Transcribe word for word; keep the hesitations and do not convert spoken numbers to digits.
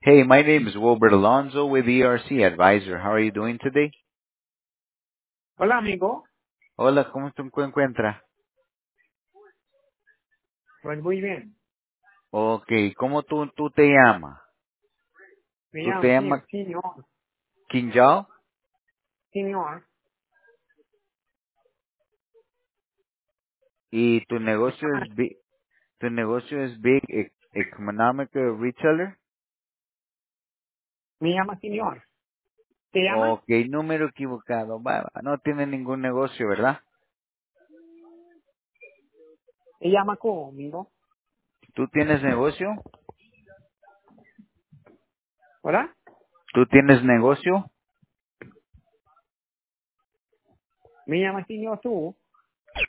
Hey, my name is Wilbert Alonzo with E R C Advisor. How are you doing today? Hola, amigo. Hola, ¿cómo te encu- encuentras? Pues muy bien. Ok, ¿cómo tú, tú te llamas? Me ¿Tú te llamo llamas sí, señor. Kinjal? Señor. ¿Y tu Me negocio llama, es big, tu negocio es Big E- Economic Retailer? me llama señor. ¿Te llama? Ok, número equivocado. Va, va, no tiene ningún negocio, ¿verdad? ¿Te llama cómo, amigo? ¿Tú tienes negocio? ¿Hola? ¿Tú tienes negocio? Me llama señor tú.